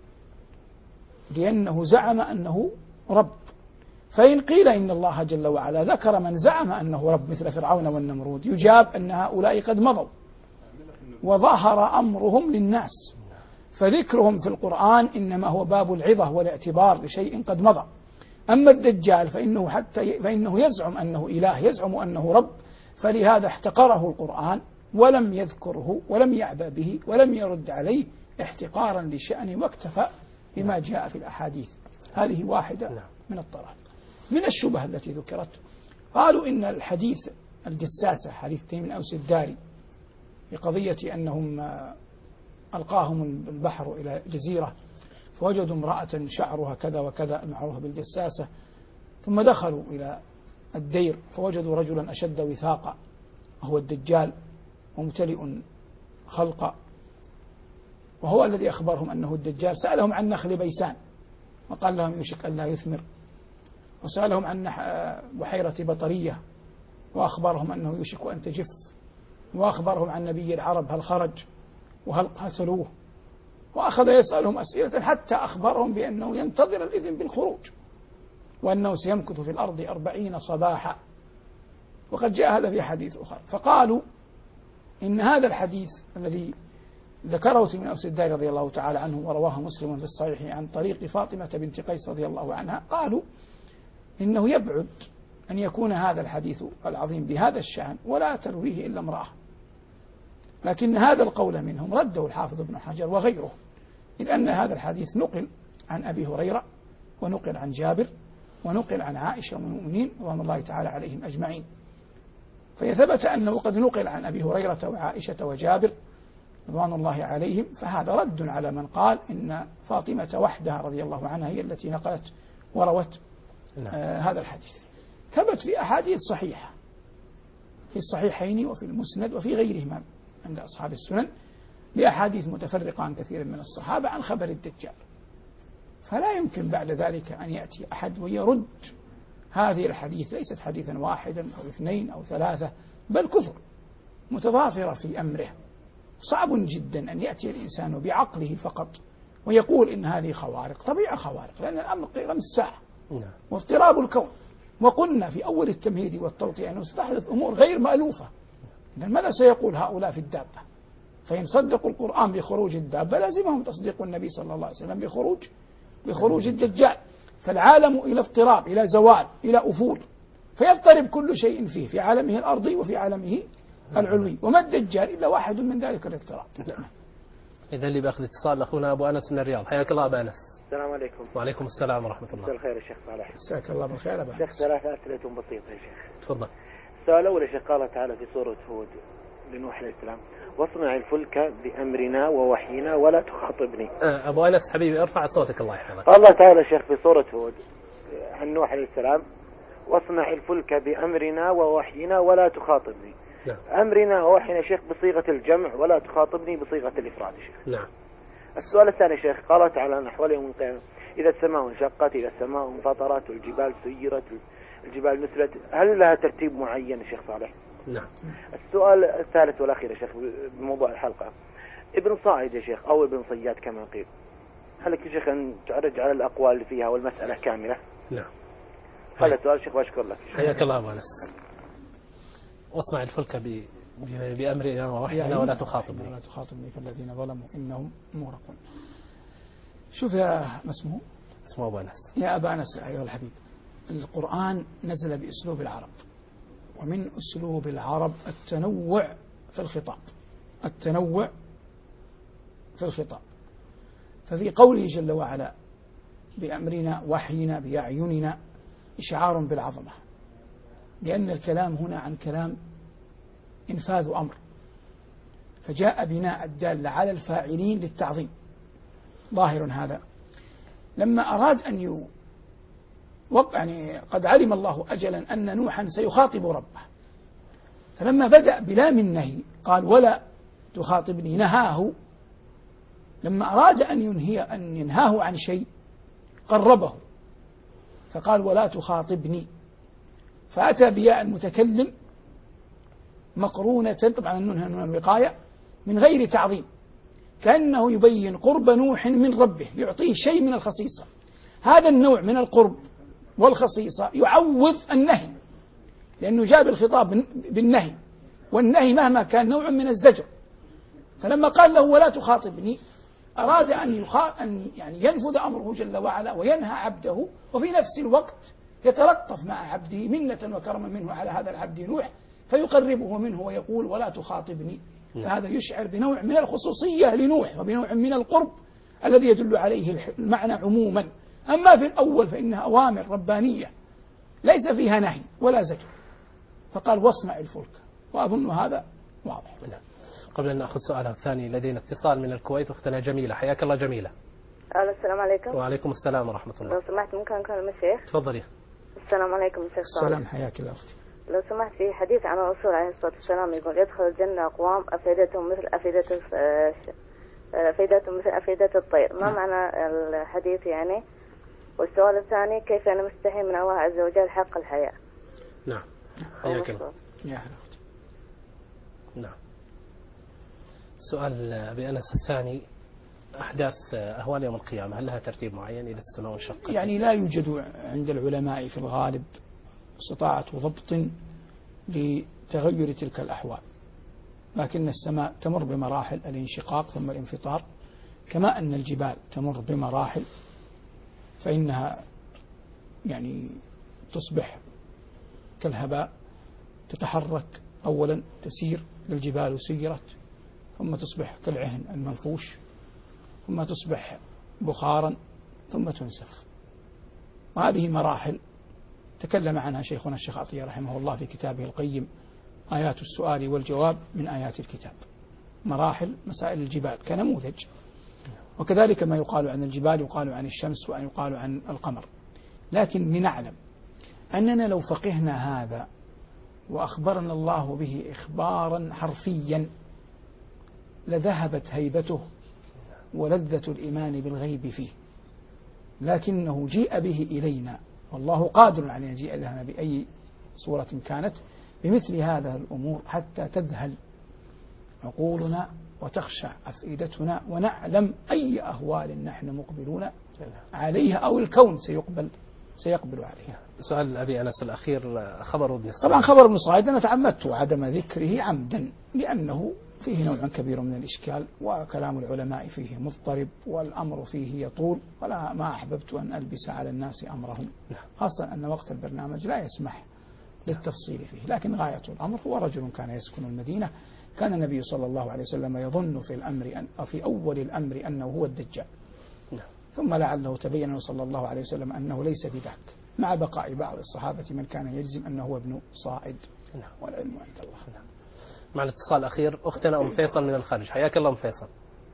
لأنه زعم أنه رب. فإن قيل إن الله جل وعلا ذكر من زعم أنه رب مثل فرعون والنمرود، يجاب أن هؤلاء قد مضوا وظهر أمرهم للناس، فذكرهم في القرآن إنما هو باب العظة والاعتبار لشيء قد مضى. أما الدجال فإنه يزعم أنه إله، يزعم أنه رب، فلهذا احتقره القرآن ولم يذكره ولم يعبأ به ولم يرد عليه احتقارا لشأنه، واكتفى بما جاء في الأحاديث. هذه واحدة من الطرائق. من الشبه التي ذكرت، قالوا إن الحديث الجساسة، حديث تيم بن أوس الداري بقضية أنهم ألقاهم البحر إلى جزيرة فوجدوا امرأة شعرها كذا وكذا المعروفة بالجساسة، ثم دخلوا إلى الدير فوجدوا رجلا أشد وثاقا وهو الدجال ممتلئ خلقا، وهو الذي أخبرهم أنه الدجال. سألهم عن نخل بيسان وقال لهم يوشك أن لا يثمر، وسألهم عن بحيرة بطرية وأخبرهم أنه يوشك أن تجف، وأخبرهم عن نبي العرب هل خرج وهل قاتلوه، وأخذ يسألهم أسئلة حتى أخبرهم بأنه ينتظر الإذن بالخروج وأنه سيمكث في الأرض 40 صباحا، وقد جاء هذا في حديث آخر. فقالوا إن هذا الحديث الذي ذكره تيم بن أوس الداري رضي الله تعالى عنه ورواه مسلم في الصحيح عن طريق فاطمة بنت قيس رضي الله عنها، قالوا إنه يبعد أن يكون هذا الحديث العظيم بهذا الشأن ولا ترويه إلا امرأة. لكن هذا القول منهم رده الحافظ ابن حجر وغيره، إذ أن هذا الحديث نقل عن أبي هريرة ونقل عن جابر ونقل عن عائشة والمؤمنين رضوان الله تعالى عليهم أجمعين، فيثبت أنه قد نقل عن أبي هريرة وعائشة وجابر رضوان الله عليهم، فهذا رد على من قال إن فاطمة وحدها رضي الله عنها هي التي نقلت وروت هذا الحديث. ثبت في أحاديث صحيحة في الصحيحين وفي المسند وفي غيرهما عند أصحاب السنن بأحاديث متفرقة عن كثير من الصحابة عن خبر الدجال، فلا يمكن بعد ذلك أن يأتي أحد ويرد هذه الحديث، ليست حديثا واحدا أو 2 أو 3، بل كثر متضافرة في أمره. صعب جدا أن يأتي الإنسان بعقله فقط ويقول إن هذه خوارق. طبيعة خوارق، لأن الأمر قيام الساعة واضطراب الكون، وقلنا في أول التمهيد والتوطئة أنه ستحدث أمور غير مألوفة. إذن ماذا سيقول هؤلاء في الدابة؟ فإن صدقوا القرآن بخروج الدابة لازمهم تصديق النبي صلى الله عليه وسلم بخروج الدجال. فالعالم إلى اضطراب، إلى زوال، إلى أفول، فيضطرب كل شيء فيه في عالمه الأرضي وفي عالمه العلوي، وما الدجال إلا واحد من ذلك الاضطراب. إذا اللي بأخذ اتصال أخونا أبو أنس من الرياض. حياك الله أبو أنس. السلام عليكم. وعليكم السلام ورحمة الله. مساء الخير يا شيخ صالح. مساك الله بالخير أبو أنس. شيخ 3 أسئلة بسيطة يا شيخ. تفضل. السؤال الأول يا شيخ، قال تعالى في سورة هود لنوح عليه السلام: واصنع الفلك بأمرنا ووحينا ولا تخاطبني. أبو أنس حبيبي ارفع صوتك الله يحفظك. قال الله تعالى يا شيخ في سورة هود عن نوح عليه السلام: واصنع الفلك بأمرنا ووحينا ولا تخاطبني. نعم. أمرنا ووحينا شيخ بصيغة الجمع ولا تخاطبني بصيغة الإفراد يا شيخ. نعم. السؤال الثاني يا شيخ، قال تعالى نحو يوم القيامة: إذا السماء انشقت، إذا السماء انفطرت، والجبال سيرت، الجبال نسلت، هل لها ترتيب معين يا شيخ صالح؟ نعم. السؤال الثالث والأخير يا شيخ بموضوع الحلقة: ابن صائد يا شيخ أو ابن صياد كما قيل، هل لك يا شيخ أن تعرج على الأقوال اللي فيها والمسألة كاملة؟ نعم. هذا السؤال شيخ وأشكر لك. حياك الله أبو أنس. واصنع الفلك بأمرنا ووحينا ولا تخاطبني. ولا تخاطبني فالذين ظلموا إنهم مغرقون. شوف يا اسمه أبو أنس. يا أبا أنس أيها الحبيب، القرآن نزل بأسلوب العرب، ومن أسلوب العرب التنوع في الخطاب، التنوع في الخطاب. ففي قوله جل وعلا بأمرنا وحينا بأعيننا إشعار بالعظمة، لأن الكلام هنا عن كلام إنفاذ أمر، فجاء بناء الدال على الفاعلين للتعظيم، ظاهر هذا. لما أراد أن يعني قد علم الله أجلا أن نوحا سيخاطب ربه، فلما بدأ بلام النهي قال ولا تخاطبني، نهاه. لما أراد أن ينهاه عن شيء قربه فقال ولا تخاطبني، فأتى بياء المتكلم مقرونة، طبعا النون هنا من الوقاية، من غير تعظيم، كأنه يبين قرب نوح من ربه، يعطيه شيء من الخصيصة. هذا النوع من القرب والخصيصة يعوض النهي، لأنه جاء بالخطاب بالنهي، والنهي مهما كان نوع من الزجر. فلما قال له ولا تخاطبني أراد أن يعني ينفذ أمره جل وعلا وينهى عبده، وفي نفس الوقت يتلطف مع عبده منة وكرما منه على هذا العبد نوح، فيقربه منه ويقول ولا تخاطبني. فهذا يشعر بنوع من الخصوصية لنوح وبنوع من القرب الذي يدل عليه المعنى عموما. أما في الأول فإنها أوامر ربانية ليس فيها نهي ولا زجر، فقال واصنع الفلك، وأظن هذا واضح. قبل أن نأخذ سؤالها الثاني لدينا اتصال من الكويت، أختنا جميلة. حياك الله جميلة. السلام عليكم. وعليكم السلام ورحمة الله. لو سمحت ممكن أكلم الشيخ؟ تفضلي. السلام عليكم الشيخ صالح. السلام، حياك الله أختي. لو سمحت، في حديث عن الرسول عليه الصلاة والسلام يقول يدخل الجنة أقوام أفئدتهم مثل أفئدة الطير، ما معنى الحديث يعني؟ والسؤال الثاني، كيف أنا مستحي من الله عز وجل حق الحياة؟ نعم، حياك الله. يا أهلا أختي. نعم. السؤال بأنس الثاني، أحداث أهوال يوم القيامة هل لها ترتيب معين إلى السماء والشق؟ يعني لا يوجد عند العلماء في الغالب استطاعة ضبط لتغير تلك الأحوال، لكن السماء تمر بمراحل الانشقاق ثم الانفطار، كما أن الجبال تمر بمراحل، فإنها يعني تصبح كالهباء، تتحرك أولا، تسير الجبال سيرت، ثم تصبح كالعهن المنفوش، ثم تصبح بخارا، ثم تنسف. وهذه مراحل تكلم عنها شيخنا الشيخ عطية رحمه الله في كتابه القيم آيات السؤال والجواب من آيات الكتاب، مراحل مسائل الجبال كنموذج. وكذلك ما يقال عن الجبال يقال عن الشمس وأن يقال عن القمر. لكن لنعلم أننا لو فقهنا هذا وأخبرنا الله به إخبارا حرفيا لذهبت هيبته ولذة الإيمان بالغيب فيه، لكنه جيء به إلينا، والله قادر على أن يجيء لنا بأي صورة كانت بمثل هذا الأمور حتى تذهل عقولنا وتخشع أفئدتنا ونعلم أي أهوال نحن مقبلون عليها أو الكون سيقبل عليها. سؤال أبي أنس الأخير، خبر ابن صاعد. طبعا خبر ابن صاعد أنا تعمدت عدم ذكره عمدا، لأنه فيه نوع كبير من الإشكال، وكلام العلماء فيه مضطرب، والأمر فيه يطول، ولا ما أحببت أن ألبس على الناس أمرهم، خاصة أن وقت البرنامج لا يسمح للتفصيل فيه. لكن غاية الأمر هو رجل كان يسكن المدينة، كان النبي صلى الله عليه وسلم يظن في أول الأمر أنه هو الدجال، ثم لعله تبين صلى الله عليه وسلم أنه ليس بذاك، مع بقاء بعض الصحابة من كان يجزم أنه هو ابن صائد، والعلم عند الله. مع الاتصال الأخير أختنا أم فيصل من الخارج. حياك الله أم فيصل.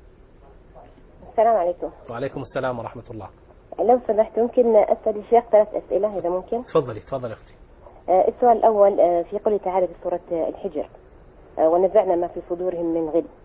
السلام عليكم. وعليكم السلام ورحمة الله. لو سمحت ممكن أسأل الشيخ 3 أسئلة إذا ممكن؟ تفضلي أختي. السؤال الأول، في قوله تعالى في سورة الحجر ونزعنا ما في صدورهم من غل،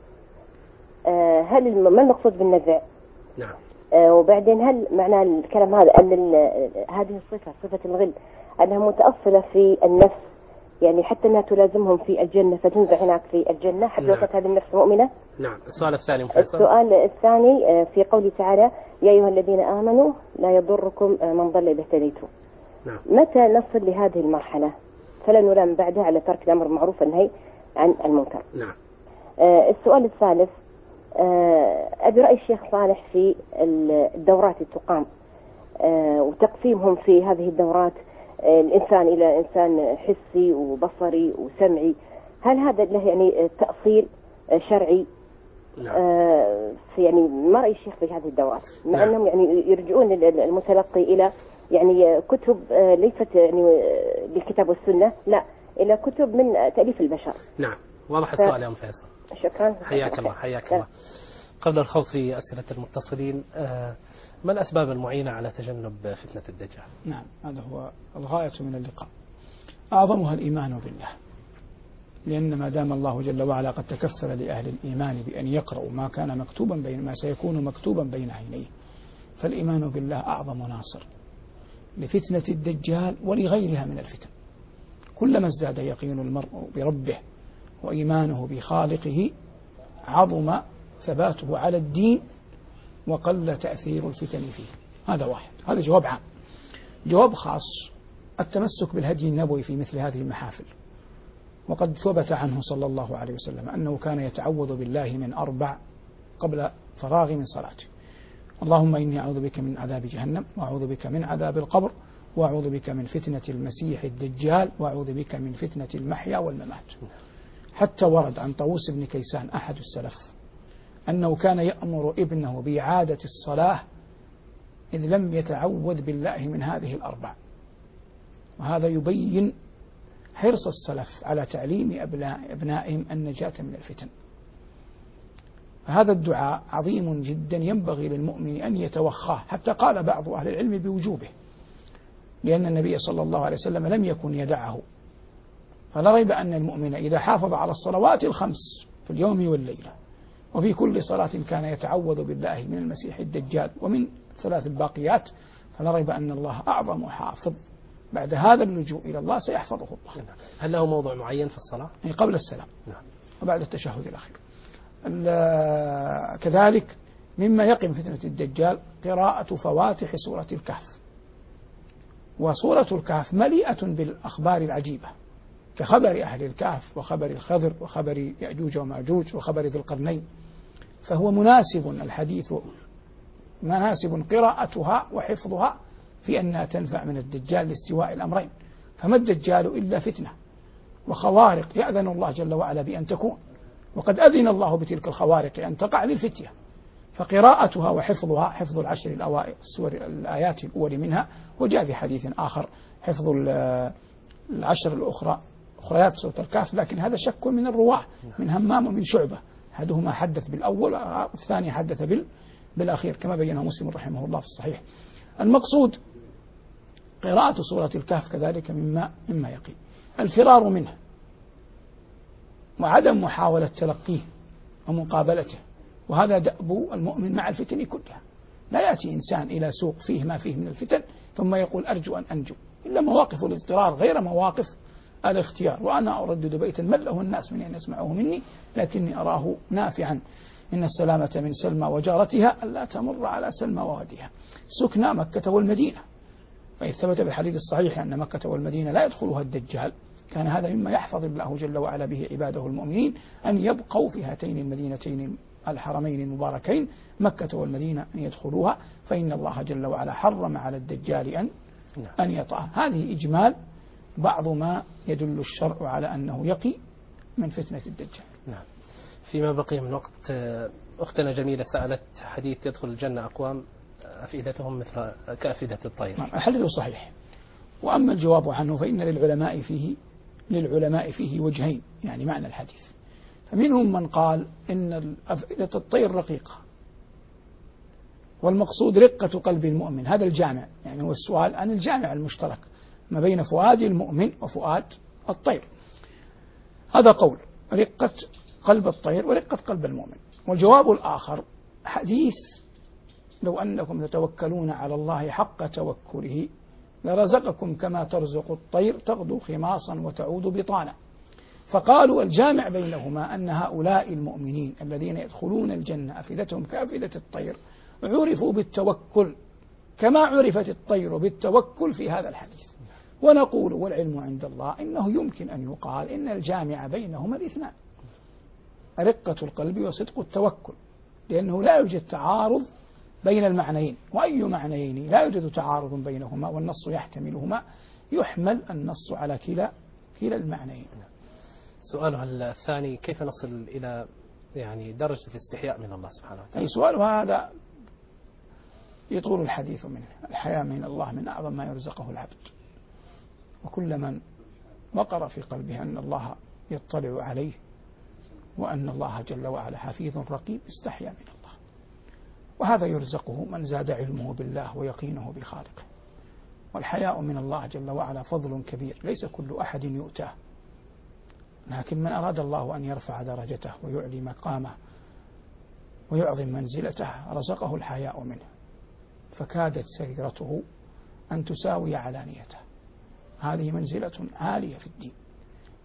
ما المقصود بالنزع؟ نعم. وبعدين هل معنى الكلام هذا أن هذه الصفة، صفة الغل، أنها متأصلة في النفس، يعني حتى أنها تلازمهم في الجنة فتنزع هناك في الجنة حتى لو كانت هذه النفس مؤمنة؟ نعم. السؤال الثاني مفصل. السؤال الثاني في قوله تعالى يا أيها الذين آمنوا لا يضركم من ضل إذا اهتديتم. نعم. متى نصل لهذه المرحلة فلا نلام بعدها على ترك الأمر بالمعروف والنهي عن المنكر؟ نعم. السؤال الثالث، أبي رأي الشيخ صالح في الدورات التقام وتقسيمهم في هذه الدورات، الإنسان إلى إنسان حسي وبصري وسمعي، هل هذا له يعني تأصيل شرعي؟ نعم. في يعني ما رأي الشيخ في هذه الدورات، مع أنهم يعني يرجعون المتلقي إلى يعني كتب ليست يعني بالكتاب والسنة، لا، إلى كتب من تأليف البشر. نعم. واضح السؤال يا أم فيصل. شكرا. حياك الله. قبل الخوض في أسئلة المتصلين، ما الأسباب المعينة على تجنب فتنة الدجال؟ نعم، هذا هو الغاية من اللقاء. أعظمها الإيمان بالله، لأن ما دام الله جل وعلا قد تكفل لأهل الإيمان بأن يقرأوا ما سيكون مكتوبا بين عينيه، فالإيمان بالله أعظم ناصر لفتنة الدجال ولغيرها من الفتن. كلما ازداد يقين المرء بربه وإيمانه بخالقه عظم ثباته على الدين وقل تأثير الفتن فيه. هذا واحد، هذا جواب عام. جواب خاص: التمسك بالهدي النبوي في مثل هذه المحافل. وقد ثبت عنه صلى الله عليه وسلم أنه كان يتعوذ بالله من 4 قبل فراغ من صلاته: اللهم إني أعوذ بك من عذاب جهنم، وأعوذ بك من عذاب القبر، وأعوذ بك من فتنة المسيح الدجال، وأعوذ بك من فتنة المحيا والممات. حتى ورد عن طاووس بن كيسان أحد السلف أنه كان يأمر ابنه بإعادة الصلاة إذ لم يتعوذ بالله من هذه 4. وهذا يبين حرص السلف على تعليم أبنائهم النجاة من الفتن. هذا الدعاء عظيم جدا، ينبغي للمؤمن أن يتوخاه، حتى قال بعض أهل العلم بوجوبه، لأن النبي صلى الله عليه وسلم لم يكن يدعه. فلا ريب أن المؤمن إذا حافظ على الصلوات الخمس في اليوم والليلة، وفي كل صلاة كان يتعوذ بالله من المسيح الدجال ومن 3 الباقيات، فلا ريب أن الله أعظم حافظ. بعد هذا اللجوء إلى الله سيحفظه الله. هل له موضع معين في الصلاة؟ قبل السلام وبعد التشهد الأخير. كذلك مما يقي فتنة الدجال قراءة فواتح سورة الكهف. وسورة الكهف مليئة بالأخبار العجيبة، كخبر أهل الكهف وخبر الخضر وخبر يأجوج ومأجوج وخبر ذي القرنين. فهو مناسب قراءتها وحفظها في أنها تنفع من الدجال لاستواء الأمرين. فما الدجال إلا فتنة وخوارق يأذن الله جل وعلا بأن تكون، وقد أذن الله بتلك الخوارق أن تقع للفتية. فقراءتها وحفظها، حفظ 10 الأوائل السور الآيات الأول منها، وجاء في حديث آخر حفظ 10 الأخرى أخريات سورة الكهف، لكن هذا شك من الرواة، من همام ومن شعبة، أحدهما حدث بالأول والثاني حدث بالأخير، كما بينه مسلم رحمه الله في الصحيح. المقصود قراءة سورة الكهف كذلك مما يقي الفرار منه، وعدم محاولة تلقيه ومقابلته. وهذا دأب المؤمن مع الفتن كلها. لا يأتي إنسان إلى سوق فيه ما فيه من الفتن ثم يقول أرجو أن أنجو، إلا مواقف الاضطرار غير مواقف الاختيار. وأنا أردد بيتا مله الناس من أن يسمعوه مني، لكني أراه نافعا. إن السلامة من سلمى وجارتها ألا تمر على سلمى وواديها. سكنى مكة والمدينة، فإذ ثبت بالحديث الصحيح أن مكة والمدينة لا يدخلها الدجال، كان هذا مما يحفظ الله جل وعلا به عباده المؤمنين، أن يبقوا في هاتين المدينتين الحرمين المباركين مكة والمدينة أن يدخلوها، فإن الله جل وعلا حرم على الدجال أن يطأ. هذه إجمال بعض ما يدل الشرع على أنه يقي من فتنة الدجال. نعم. فيما بقي من وقت، أختنا جميلة سألت حديث يدخل الجنة أقوام أفئدتهم مثل كأفئدة الطير. نعم، الحديث صحيح. وأما الجواب عنه فإن للعلماء فيه وجهين، يعني معنى الحديث. فمنهم من قال إن أفئدة الطير رقيقة، والمقصود رقة قلب المؤمن. هذا الجامع، يعني هو السؤال عن الجامع المشترك ما بين فؤاد المؤمن وفؤاد الطير. هذا قول رقة قلب الطير ورقة قلب المؤمن. والجواب الآخر حديث لو أنكم تتوكلون على الله حق توكله لرزقكم كما ترزق الطير تغدو خماصا وتعود بطانا. فقالوا الجامع بينهما أن هؤلاء المؤمنين الذين يدخلون الجنة أفئدتهم كأفئدة الطير عرفوا بالتوكل كما عرفت الطير بالتوكل في هذا الحديث. ونقول والعلم عند الله إنه يمكن أن يقال إن الجامع بينهما الاثنان، رقة القلب وصدق التوكل، لأنه لا يوجد تعارض بين المعنيين، وأي معنيين لا يوجد تعارض بينهما والنص يحتملهما يحمل النص على كلا المعنيين. سؤاله الثاني: كيف نصل إلى درجة الاستحياء من الله سبحانه وتعالى؟ أي سؤال هذا يطول الحديث منه. الحياء من الله من أعظم ما يرزقه العبد، وكل من وقر في قلبه أن الله يطلع عليه وأن الله جل وعلا حفيظ رقيب استحيا من الله. وهذا يرزقه من زاد علمه بالله ويقينه بخالقه. والحياء من الله جل وعلا فضل كبير ليس كل أحد يؤتاه، لكن من أراد الله أن يرفع درجته ويعلي مقامه ويعظم منزلته رزقه الحياء منه، فكادت سريرته أن تساوي علانيته. هذه منزلة عالية في الدين،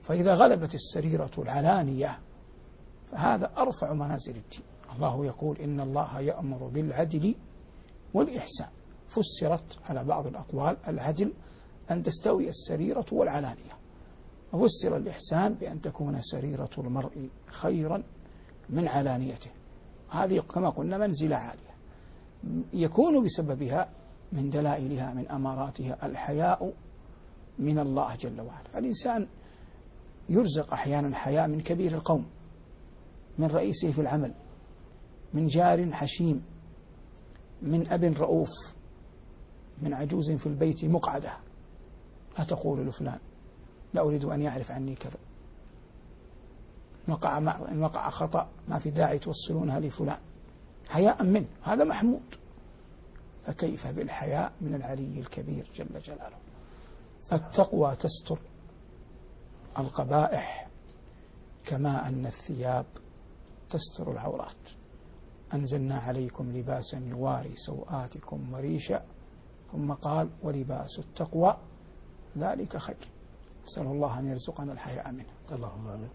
فإذا غلبت السريرة العلانية فهذا أرفع منازل الدين. الله يقول إن الله يأمر بالعدل والإحسان، فسرت على بعض الأقوال العدل أن تستوي السريرة والعلانية، وفسر الإحسان بأن تكون سريرة المرء خيرا من علانيته. هذه كما قلنا منزلة عالية يكون بسببها من دلائلها من أماراتها الحياء من الله جل وعلا. الإنسان يرزق أحيانا حياء من كبير القوم، من رئيسه في العمل، من جار حشيم، من أب رؤوف، من عجوز في البيت مقعدة لا تقول لفلان لا أريد أن يعرف عني كذا، إن وقع خطأ ما في داعي توصلونها لفلان، حياء منه، هذا محمود. فكيف بالحياء من العلي الكبير جل جلاله. التقوى تستر القبائح كما أن الثياب تستر العورات. أنزلنا عليكم لباسا يواري سوآتكم وريشا، ثم قال ولباس التقوى ذلك خير. نسأل الله أن يرزقنا الحياء منه. اللهم آمين.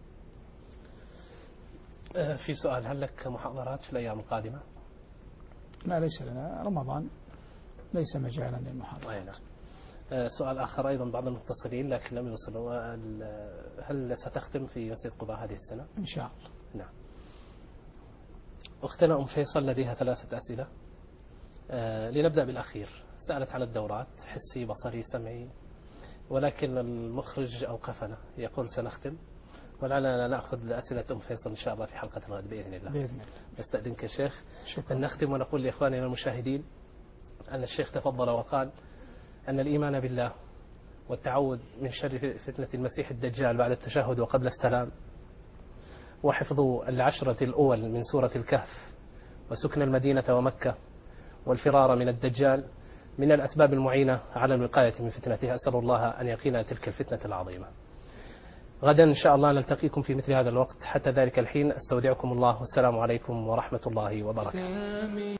في سؤال، هل لك محاضرات في الأيام القادمة؟ لا ليس لنا، رمضان ليس مجالا للمحاضرات. سؤال آخر أيضا بعض المتصلين لكن لم يوصلوا، هل ستختم في مسجد قباء هذه السنة؟ إن شاء الله. نعم. أختنا أم فيصل لديها 3 أسئلة. لنبدأ بالأخير. سألت عن الدورات، حسي بصري سمعي، ولكن المخرج أوقفنا يقول سنختم، ولعلنا نأخذ أسئلة أم فيصل إن شاء الله في حلقة الغد بإذن الله. بإذن الله. نستأذنك يا شيخ. شكرا. أن نختم ونقول لإخواننا المشاهدين أن الشيخ تفضل وقال أن الإيمان بالله والتعوذ من شر فتنة المسيح الدجال بعد التشهد وقبل السلام، وحفظ 10 الأول من سورة الكهف، وسكن المدينة ومكة، والفرار من الدجال من الأسباب المعينة على الوقاية من فتنته. أسأل الله أن يقينا تلك الفتنة العظيمة. غدا إن شاء الله نلتقيكم في مثل هذا الوقت. حتى ذلك الحين أستودعكم الله، والسلام عليكم ورحمة الله وبركاته.